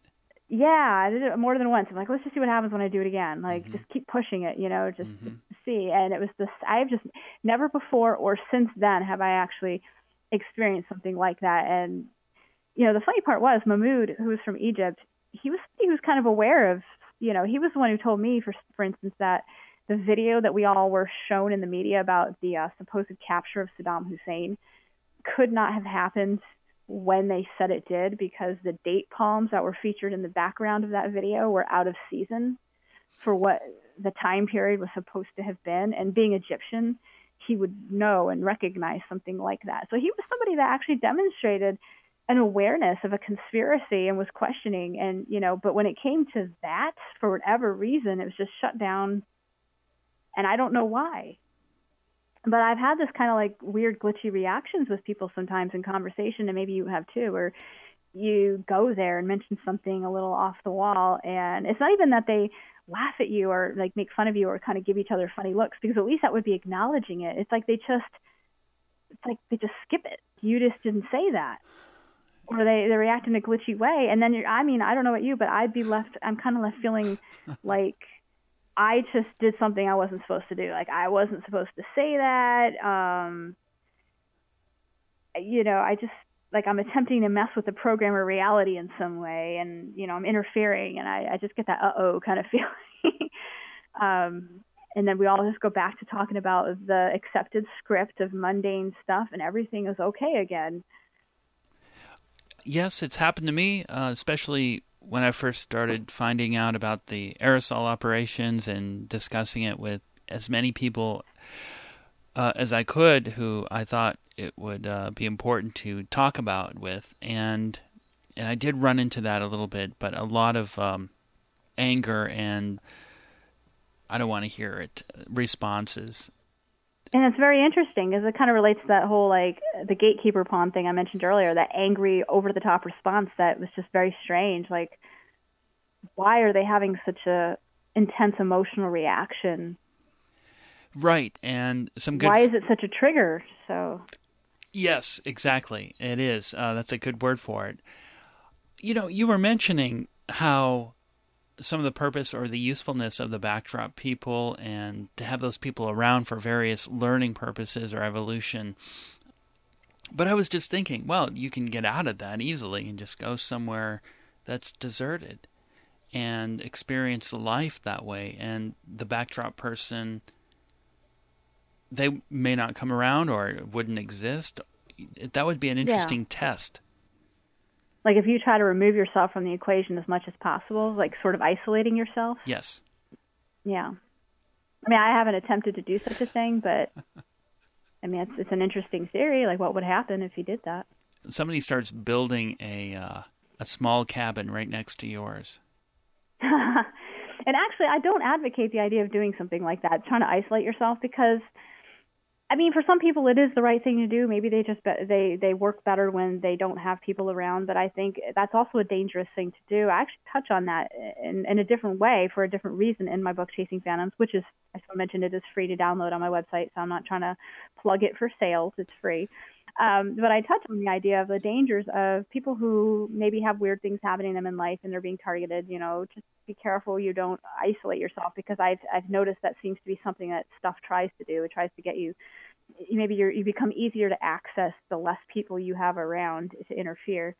Yeah, I did it more than once. I'm like, let's just see what happens when I do it again. Like, Mm-hmm. just keep pushing it, you know, just Mm-hmm. to see. And it was this, I've just never before or since then have I actually experienced something like that. And, you know, the funny part was Mahmoud, who was from Egypt, he was, he was kind of aware of, you know, he was the one who told me, for for instance, that the video that we all were shown in the media about the uh, supposed capture of Saddam Hussein could not have happened when they said it did, because the date palms that were featured in the background of that video were out of season for what the time period was supposed to have been. And being Egyptian, he would know and recognize something like that. So he was somebody that actually demonstrated an awareness of a conspiracy and was questioning. And, you know, but when it came to that, for whatever reason, it was just shut down. And I don't know why. But I've had this kind of like weird glitchy reactions with people sometimes in conversation, and maybe you have too, where you go there and mention something a little off the wall, and it's not even that they laugh at you or like make fun of you or kind of give each other funny looks, because at least that would be acknowledging it. It's like they just, it's like they just skip it. You just didn't say that. Or they, they react in a glitchy way. And then you're, I mean, I don't know about you, but I'd be left, I'm kind of left feeling like I just did something I wasn't supposed to do. Like, I wasn't supposed to say that. Um, you know, I just, like, I'm attempting to mess with the program or reality in some way. And, you know, I'm interfering. And I, I just get that uh-oh kind of feeling. um, and then we all just go back to talking about the accepted script of mundane stuff, and everything is okay again. Yes, it's happened to me, uh, especially when I first started finding out about the aerosol operations and discussing it with as many people uh, as I could who I thought it would uh, be important to talk about with. And and I did run into that a little bit, but a lot of um, anger and I don't want to hear it responses. And it's very interesting because it kind of relates to that whole, like, the gatekeeper pawn thing I mentioned earlier, that angry, over-the-top response that was just very strange. Like, why are they having such a intense emotional reaction? Right, and some good... Why is it such a trigger? So... Yes, exactly. It is. Uh, that's a good word for it. You know, you were mentioning how some of the purpose or the usefulness of the backdrop people, and to have those people around for various learning purposes or evolution. But I was just thinking, well, you can get out of that easily and just go somewhere that's deserted and experience life that way. And the backdrop person, they may not come around or it wouldn't exist. That would be an interesting yeah. test. Like if you try to remove yourself from the equation as much as possible, like sort of isolating yourself. Yes. Yeah. I mean, I haven't attempted to do such a thing, but I mean, it's, it's an interesting theory. Like, what would happen if you did that? Somebody starts building a uh, a small cabin right next to yours. And actually, I don't advocate the idea of doing something like that, trying to isolate yourself, because I mean, for some people, it is the right thing to do. Maybe they just be- they they work better when they don't have people around. But I think that's also a dangerous thing to do. I actually touch on that in, in a different way for a different reason in my book, Chasing Phantoms, which is, as I mentioned, it is free to download on my website. So I'm not trying to plug it for sales. It's free. Um, but I touch on the idea of the dangers of people who maybe have weird things happening to them in life and they're being targeted. You know, just be careful you don't isolate yourself, because I've I've noticed that seems to be something that stuff tries to do. It tries to get you. Maybe you're, you become easier to access the less people you have around to interfere.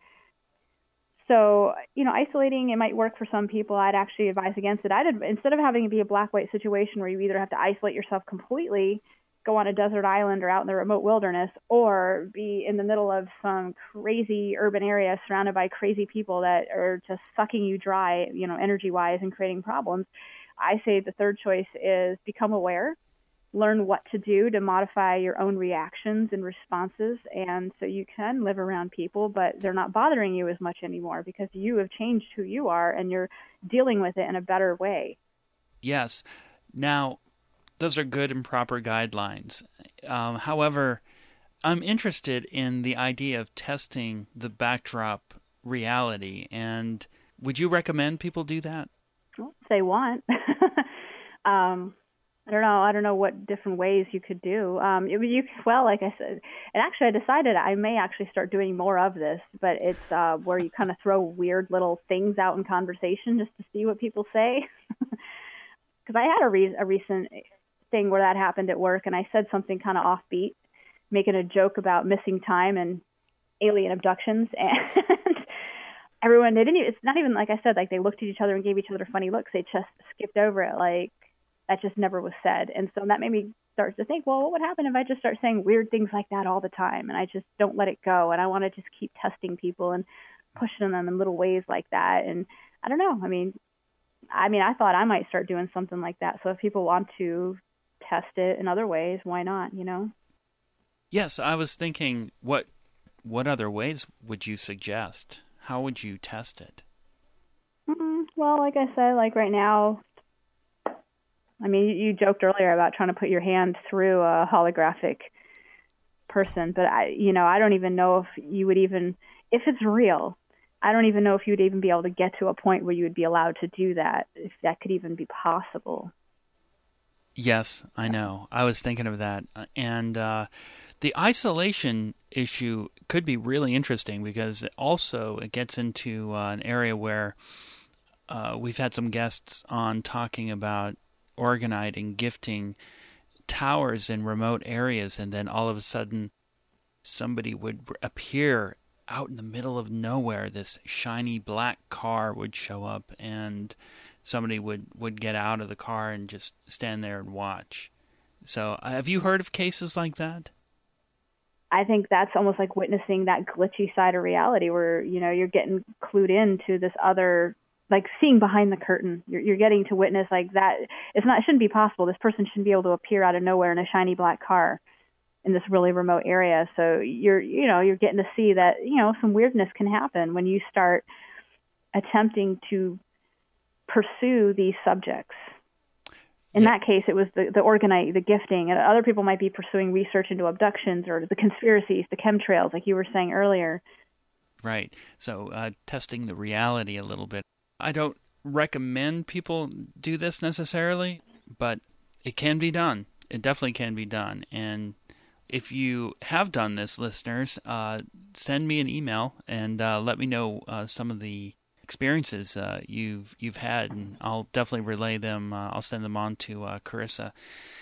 So, you know, isolating, it might work for some people. I'd actually advise against it. I'd, instead of having it be a black-white situation where you either have to isolate yourself completely, go on a desert island or out in the remote wilderness, or be in the middle of some crazy urban area surrounded by crazy people that are just sucking you dry, you know, energy-wise and creating problems, I say the third choice is become aware. Learn what to do to modify your own reactions and responses, and so you can live around people, but they're not bothering you as much anymore because you have changed who you are and you're dealing with it in a better way. Yes. Now, those are good and proper guidelines. Um, however, I'm interested in the idea of testing the backdrop reality, and would you recommend people do that? Well, if they want. um I don't know. I don't know what different ways you could do. Um, it, you well, like I said, and actually, I decided I may actually start doing more of this. But it's uh, where you kind of throw weird little things out in conversation just to see what people say. Because I had a, re- a recent thing where that happened at work, and I said something kind of offbeat, making a joke about missing time and alien abductions, and everyone, they didn't even, it's not even like I said, like they looked at each other and gave each other funny looks. They just skipped over it. Like, that just never was said. And so that made me start to think, well, what would happen if I just start saying weird things like that all the time? And I just don't let it go. And I want to just keep testing people and pushing them in little ways like that. And I don't know. I mean, I mean, I thought I might start doing something like that. So if people want to test it in other ways, why not, you know? Yes, I was thinking, what what other ways would you suggest? How would you test it? Mm-hmm. Well, like I said, like right now, I mean, you, you joked earlier about trying to put your hand through a holographic person, but I, you know, I don't even know if you would even, if it's real, I don't even know if you would even be able to get to a point where you would be allowed to do that, if that could even be possible. Yes, I know. I was thinking of that. And uh, the isolation issue could be really interesting because it also it gets into uh, an area where uh, we've had some guests on talking about organizing, gifting towers in remote areas, and then all of a sudden somebody would appear out in the middle of nowhere. This shiny black car would show up, and somebody would, would get out of the car and just stand there and watch. So have you heard of cases like that? I think that's almost like witnessing that glitchy side of reality where, you know, you're getting clued into this other, like seeing behind the curtain. You're, you're getting to witness like that. It's not, it shouldn't be possible. This person shouldn't be able to appear out of nowhere in a shiny black car in this really remote area. So you're, you know, you're getting to see that, you know, some weirdness can happen when you start attempting to pursue these subjects. In yeah. that case, it was the, the organite, the gifting, and other people might be pursuing research into abductions or the conspiracies, the chemtrails, like you were saying earlier. Right. So uh, testing the reality a little bit. I don't recommend people do this necessarily, but it can be done. It definitely can be done. And if you have done this, listeners, uh, send me an email and uh, let me know uh, some of the experiences uh, you've you've had, and I'll definitely relay them. Uh, I'll send them on to uh, Carissa.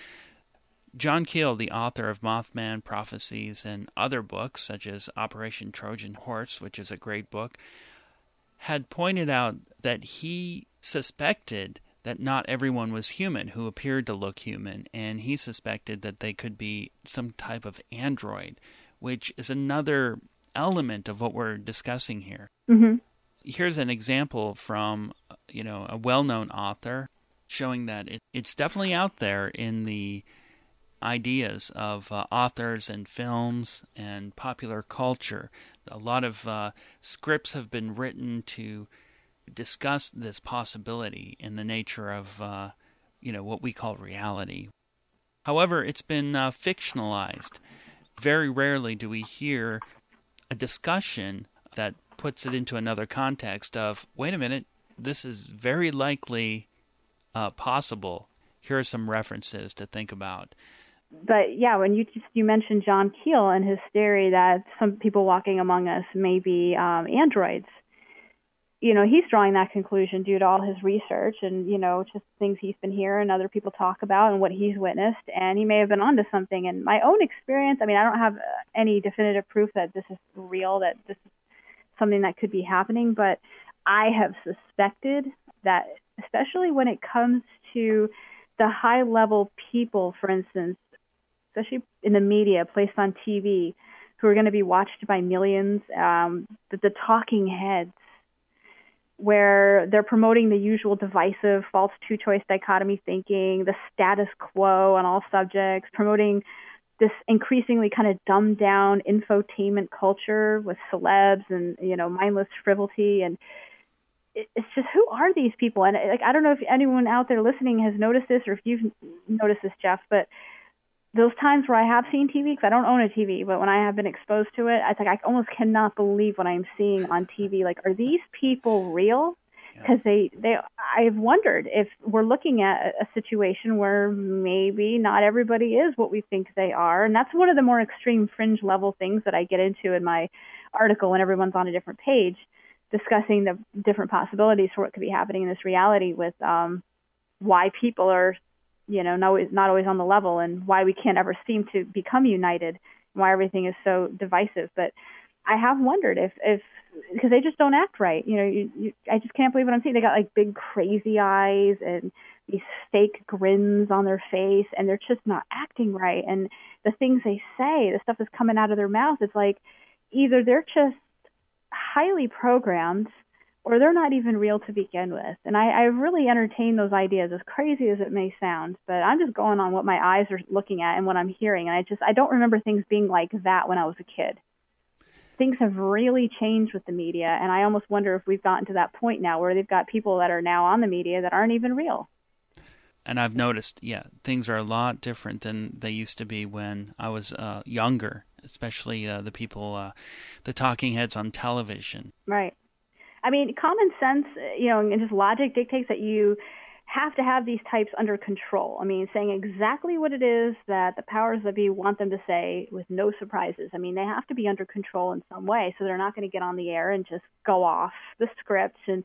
John Keel, the author of Mothman Prophecies and other books, such as Operation Trojan Horse, which is a great book, had pointed out that he suspected that not everyone was human who appeared to look human, and he suspected that they could be some type of android, which is another element of what we're discussing here. Mm-hmm. Here's an example from, you know, a well-known author showing that it, it's definitely out there in the ideas of uh, authors and films and popular culture. A lot of uh, scripts have been written to discuss this possibility in the nature of, uh, you know, what we call reality. However, it's been uh, fictionalized. Very rarely do we hear a discussion that puts it into another context of, wait a minute, this is very likely uh, possible. Here are some references to think about. But yeah, when you just, you mentioned John Keel and his theory that some people walking among us may be um, androids, you know, he's drawing that conclusion due to all his research and, you know, just things he's been hearing other people talk about and what he's witnessed, and he may have been onto something. And my own experience, I mean, I don't have any definitive proof that this is real, that this is something that could be happening, but I have suspected that, especially when it comes to the high-level people, for instance, especially in the media, placed on T V, who are going to be watched by millions, um, the, the talking heads, where they're promoting the usual divisive, false two-choice dichotomy thinking, the status quo on all subjects, promoting this increasingly kind of dumbed down infotainment culture with celebs and, you know, mindless frivolity. And it, it's just, who are these people? And like, I don't know if anyone out there listening has noticed this, or if you've noticed this, Jeff, but those times where I have seen T V, because I don't own a T V, but when I have been exposed to it, I think I almost cannot believe what I'm seeing on T V. Like, are these people real? Because they, they, I've wondered if we're looking at a situation where maybe not everybody is what we think they are. And that's one of the more extreme fringe level things that I get into in my article when everyone's on a different page, discussing the different possibilities for what could be happening in this reality with um, why people are, you know, not, not always on the level, and why we can't ever seem to become united, and why everything is so divisive. But I have wondered if, if because they just don't act right. You know, you, you, I just can't believe what I'm seeing. They got like big crazy eyes and these fake grins on their face, and they're just not acting right. And the things they say, the stuff that's coming out of their mouth, it's like either they're just highly programmed or they're not even real to begin with. And I, I really entertain those ideas, as crazy as it may sound, but I'm just going on what my eyes are looking at and what I'm hearing. And I just, I don't remember things being like that when I was a kid. Things have really changed with the media, and I almost wonder if we've gotten to that point now where they've got people that are now on the media that aren't even real. And I've noticed, yeah, things are a lot different than they used to be when I was uh, younger, especially uh, the people, uh, the talking heads on television. Right. I mean, common sense, you know, and just logic dictates that you have to have these types under control. I mean, saying exactly what it is that the powers that be want them to say with no surprises. I mean, they have to be under control in some way, so they're not going to get on the air and just go off the script and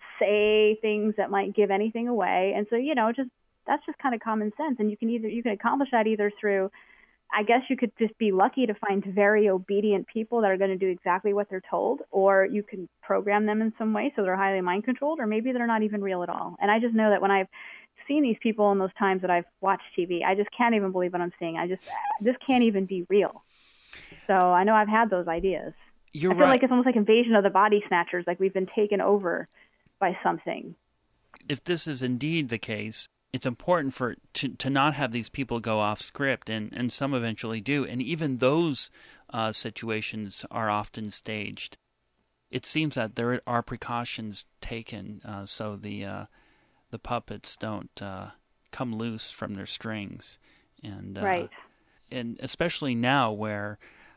say things that might give anything away. And so, you know, just that's just kind of common sense. And you can either you can accomplish that either through, I guess you could just be lucky to find very obedient people that are going to do exactly what they're told, or you can program them in some way so they're highly mind controlled, or maybe they're not even real at all. And I just know that when I've seen these people in those times that I've watched T V, I just can't even believe what I'm seeing. I just, this can't even be real. So I know I've had those ideas. You're I feel right. like it's almost like Invasion of the Body Snatchers, like we've been taken over by something. If this is indeed the case, it's important for to, to not have these people go off script, and, and some eventually do. And even those uh, situations are often staged. It seems that there are precautions taken uh, so the uh, the puppets don't uh, come loose from their strings. And uh, right. And especially now where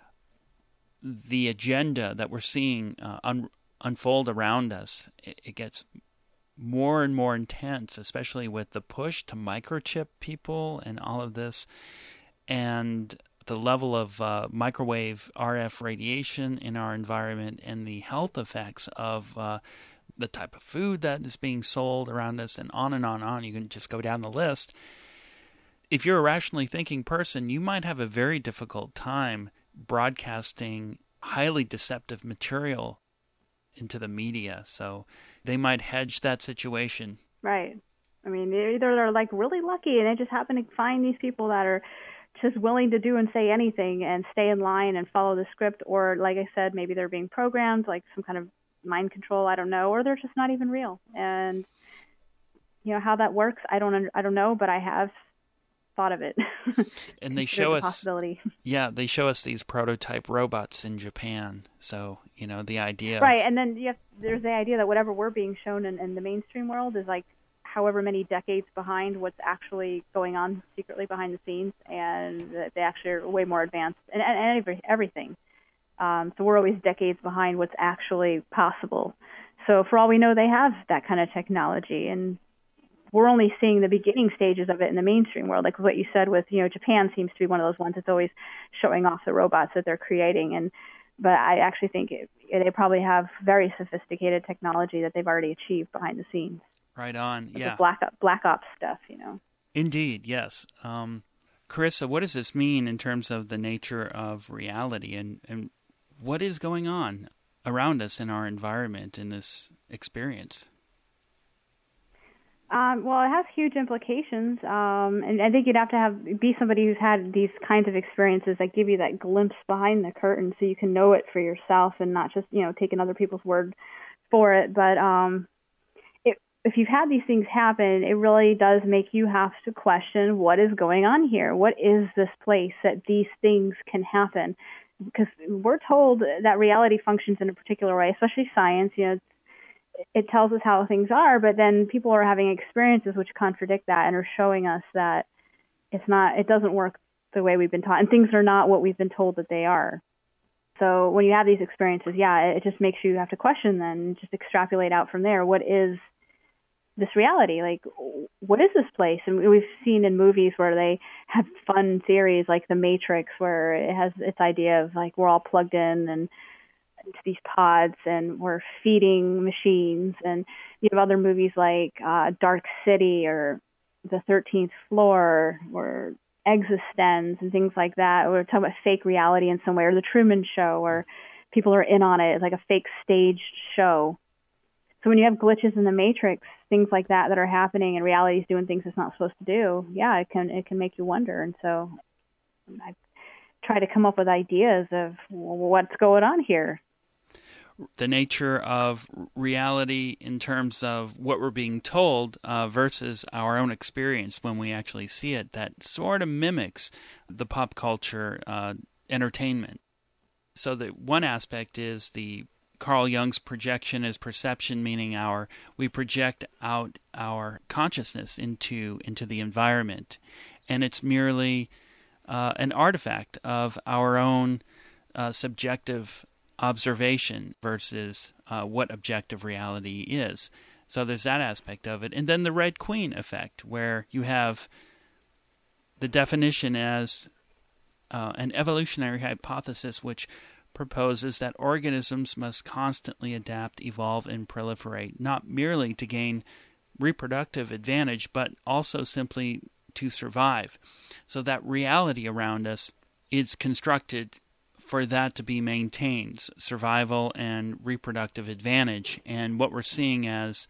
the agenda that we're seeing uh, un- unfold around us, it, it gets more and more intense, especially with the push to microchip people and all of this, and the level of uh, microwave R F radiation in our environment, and the health effects of uh, the type of food that is being sold around us, and on and on and on. You can just go down the list. If you're a rationally thinking person, you might have a very difficult time broadcasting highly deceptive material into the media. So they might hedge that situation. Right. I mean, either they're like really lucky and they just happen to find these people that are just willing to do and say anything and stay in line and follow the script, or like I said, maybe they're being programmed, like some kind of mind control, I don't know, or they're just not even real. And you know how that works, I don't I don't know, but I have thought of it. And they show us possibility. Yeah, they show us these prototype robots in Japan. So, you know, the idea Right, of, and then you have, there's the idea that whatever we're being shown in, in the mainstream world is like however many decades behind what's actually going on secretly behind the scenes, and that they actually are way more advanced and, and, and every, everything. Um, so we're always decades behind what's actually possible. So for all we know, they have that kind of technology, and we're only seeing the beginning stages of it in the mainstream world. Like what you said with, you know, Japan seems to be one of those ones that's always showing off the robots that they're creating. And but I actually think it, they probably have very sophisticated technology that they've already achieved behind the scenes. Right on, Like yeah. the black, black ops stuff, you know. Indeed, yes. Um, Carissa, what does this mean in terms of the nature of reality, and, and what is going on around us in our environment in this experience? Um, well, it has huge implications, um, and I think you'd have to have be somebody who's had these kinds of experiences that give you that glimpse behind the curtain, so you can know it for yourself and not just, you know, taking other people's word for it. But um, it, if you've had these things happen, it really does make you have to question what is going on here. What is this place that these things can happen? Because we're told that reality functions in a particular way, especially science. You know, it tells us how things are, but then people are having experiences which contradict that and are showing us that it's not, it doesn't work the way we've been taught, and things are not what we've been told that they are. So when you have these experiences, yeah, it just makes you have to question then, just extrapolate out from there. What is this reality? Like, what is this place? And we've seen in movies where they have fun theories like The Matrix, where it has its idea of like we're all plugged in and into these pods and we're feeding machines. And you have other movies like uh, Dark City or The thirteenth Floor or Existence and things like that. We're talking about fake reality in some way, or The Truman Show, where people are in on it. It's like a fake staged show. So when you have glitches in the Matrix, things like that that are happening, and reality is doing things it's not supposed to do, yeah, it can it can make you wonder. And so I try to come up with ideas of what's going on here. The nature of reality in terms of what we're being told uh, versus our own experience when we actually see it, that sort of mimics the pop culture uh, entertainment. So the one aspect is the Carl Jung's projection is perception, meaning our we project out our consciousness into into the environment, and it's merely uh, an artifact of our own uh, subjective observation versus uh, what objective reality is. So there's that aspect of it, and then the Red Queen effect, where you have the definition as uh, an evolutionary hypothesis which proposes that organisms must constantly adapt, evolve, and proliferate, not merely to gain reproductive advantage, but also simply to survive. So that reality around us is constructed for that to be maintained, survival and reproductive advantage. And what we're seeing as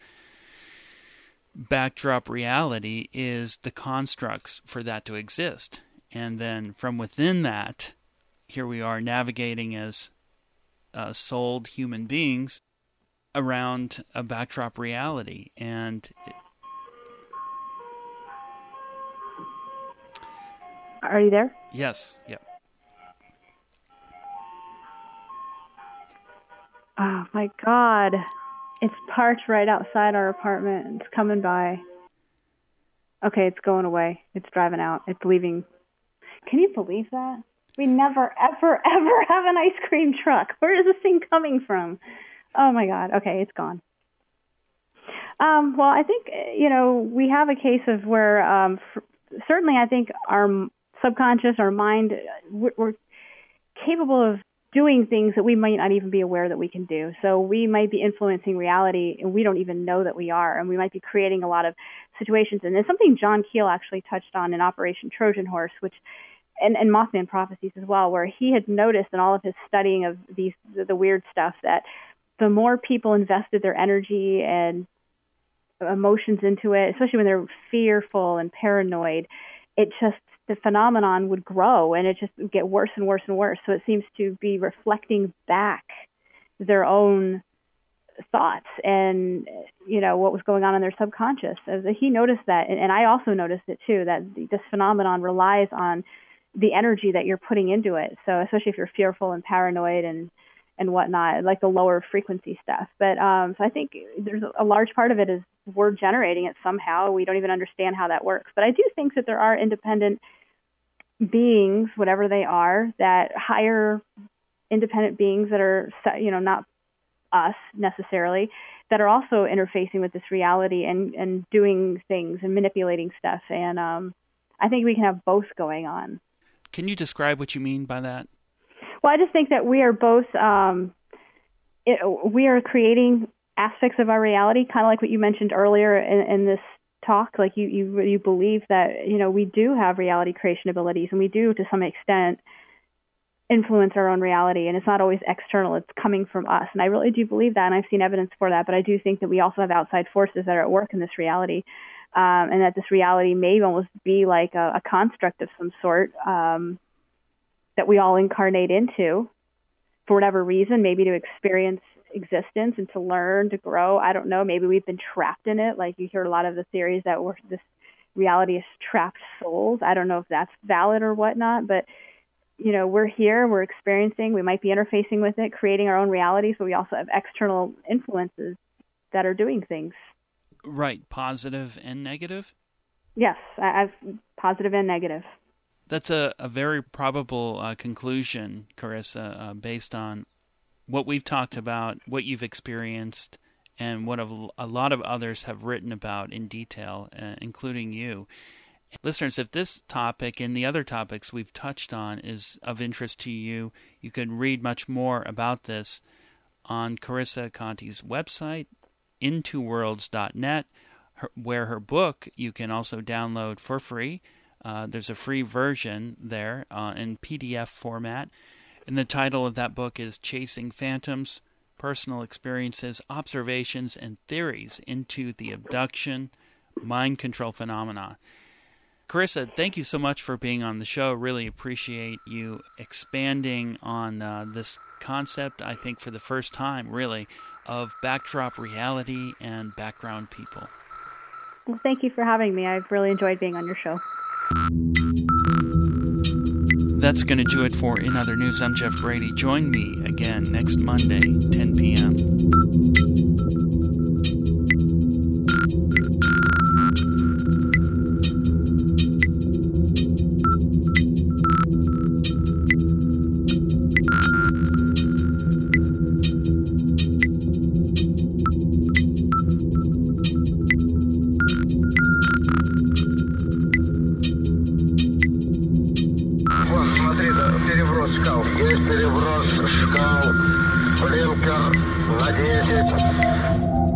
backdrop reality is the constructs for that to exist. And then from within that, here we are navigating as uh, souled human beings around a backdrop reality. And it... Are you there? Yes. Yep. Oh my God. It's parked right outside our apartment. It's coming by. Okay, it's going away. It's driving out. It's leaving. Can you believe that? We never, ever, ever have an ice cream truck. Where is this thing coming from? Oh, my God. Okay, it's gone. Um, well, I think, you know, we have a case of where um, f- certainly I think our subconscious, our mind, we're, we're capable of doing things that we might not even be aware that we can do. So we might be influencing reality, and we don't even know that we are, and we might be creating a lot of situations. And there's something John Keel actually touched on in Operation Trojan Horse, which and, and Mothman Prophecies as well, where he had noticed in all of his studying of these the, the weird stuff that the more people invested their energy and emotions into it, especially when they're fearful and paranoid, it just, the phenomenon would grow and it just would get worse and worse and worse. So it seems to be reflecting back their own thoughts and, you know, what was going on in their subconscious. He noticed that, and I also noticed it too, that this phenomenon relies on the energy that you're putting into it. So especially if you're fearful and paranoid and, and whatnot, like the lower frequency stuff. But um, so I think there's a large part of it is we're generating it somehow. We don't even understand how that works. But I do think that there are independent beings, whatever they are, that higher independent beings that are, you know, not us necessarily, that are also interfacing with this reality and, and doing things and manipulating stuff. And um, I think we can have both going on. Can you describe what you mean by that? Well, I just think that we are both, um, it, we are creating aspects of our reality, kind of like what you mentioned earlier in, in this talk. Like you, you, you believe that, you know, we do have reality creation abilities, and we do, to some extent, influence our own reality. And it's not always external; it's coming from us. And I really do believe that, and I've seen evidence for that. But I do think that we also have outside forces that are at work in this reality, um, and that this reality may almost be like a, a construct of some sort. Um, that we all incarnate into for whatever reason, maybe to experience existence and to learn, to grow. I don't know. Maybe we've been trapped in it. Like you hear a lot of the theories that we're, this reality is trapped souls. I don't know if that's valid or whatnot, but you know, we're here, we're experiencing, we might be interfacing with it, creating our own realities, but we also have external influences that are doing things. Right. Positive and negative? Yes. I, I've positive and negative. That's a, a very probable uh, conclusion, Carissa, uh, based on what we've talked about, what you've experienced, and what a, a lot of others have written about in detail, uh, including you. Listeners, if this topic and the other topics we've touched on is of interest to you, you can read much more about this on Carissa Conti's website, into worlds dot net, her, where her book you can also download for free. Uh, there's a free version there uh, in P D F format. And the title of that book is Chasing Phantoms, Personal Experiences, Observations, and Theories into the Abduction, Mind Control Phenomena. Carissa, thank you so much for being on the show. Really appreciate you expanding on uh, this concept, I think for the first time, really, of backdrop reality and background people. Well, thank you for having me. I've really enjoyed being on your show. That's going to do it for In Other News. I'm Jeff Brady. Join me again next Monday, ten p.m. Переброс шкал, блинкер на десять.